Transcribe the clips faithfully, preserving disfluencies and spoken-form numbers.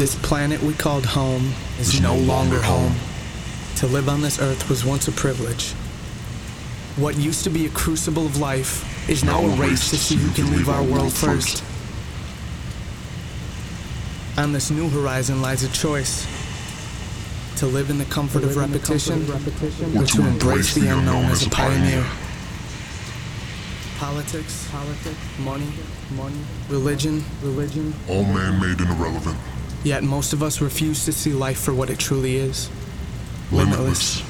This planet we called home is Is no no longer longer home. home. To live on this earth was once a privilege. What used to be a crucible of life is now a race to see who can leave our world first. On this new horizon lies a choice: to live in the comfort of repetition, or to embrace the unknown as a pioneer. Politics, politics, money, money, religion, religion, All man-made and irrelevant. yet most of us refuse to see life for what it truly is. Limitless.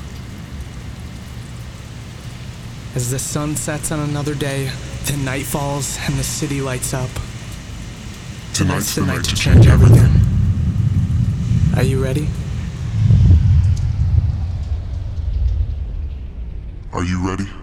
As the sun sets on another day, the night falls and the city lights up. Tonight's the the night night to to change change everything. everything. Are you ready? Are you ready?